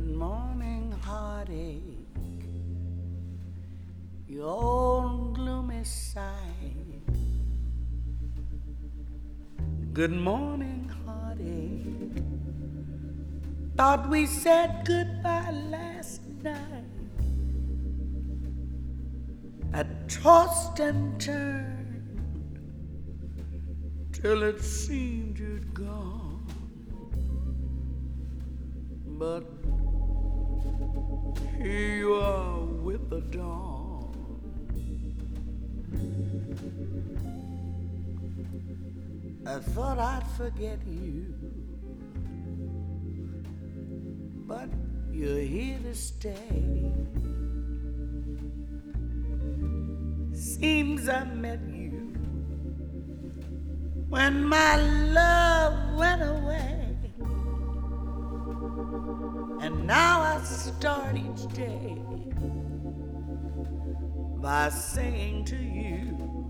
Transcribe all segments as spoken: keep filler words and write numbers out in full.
Good morning, heartache, your own gloomy sight. Good morning, heartache, thought we said goodbye last night. I tossed and turned till it seemed you'd gone, but here you are with the dawn. I thought I'd forget you, but you're here to stay. Seems I met you when my love went away, and now I start each day by saying to you,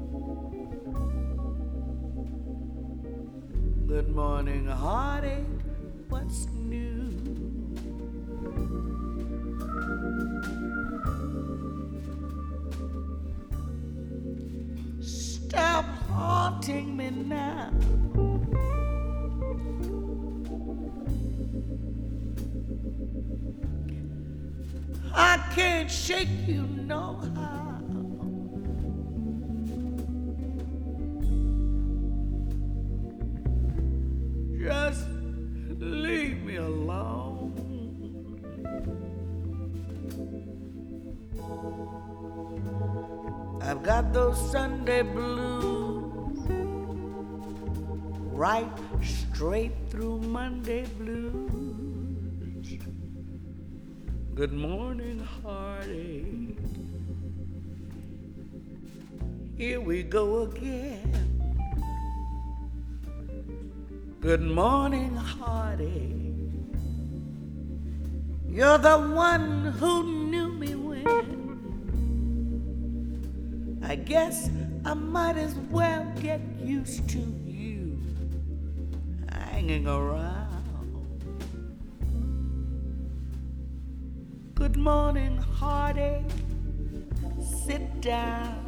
good morning, heartache, what's new? Stop haunting me now. I can't shake you no how. Just leave me alone. I've got those Sunday blues, right straight through Monday blues. Good morning, heartache, here we go again. Good morning, heartache, you're the one who knew me when. I guess I might as well get used to you hanging around. Good morning, heartache, sit down.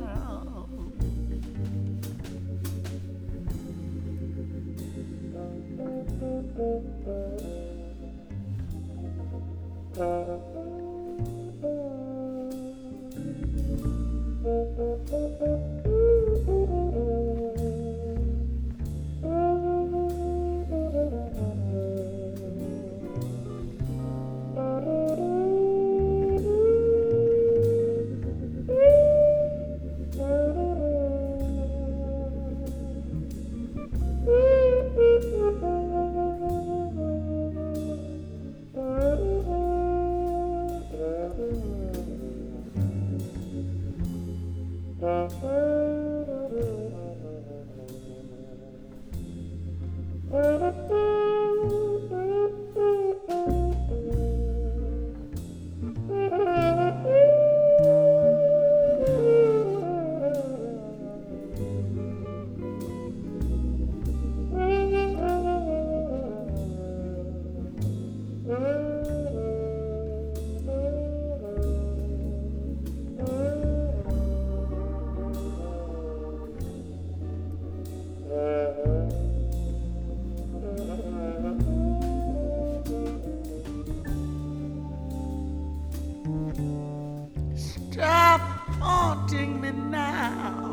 Stop haunting me now,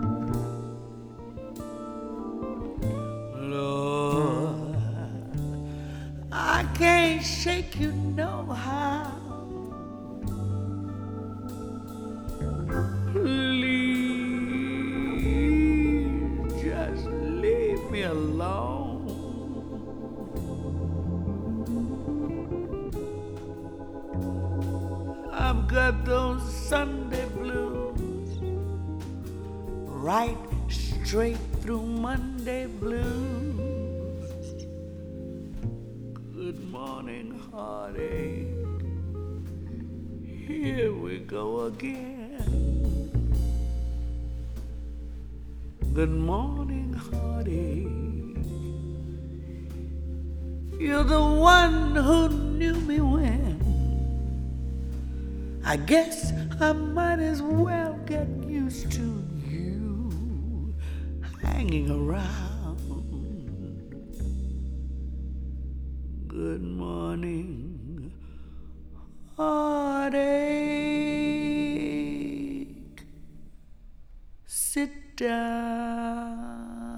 Lord. I can't shake you no how. Please just leave me alone. I've got those Sunday blues, right straight through Monday blues. Good morning, heartache, here we go again. Good morning, heartache, you're the one who knew me when. I guess I might as well get used to you hanging around. Good morning, heartache. Sit down.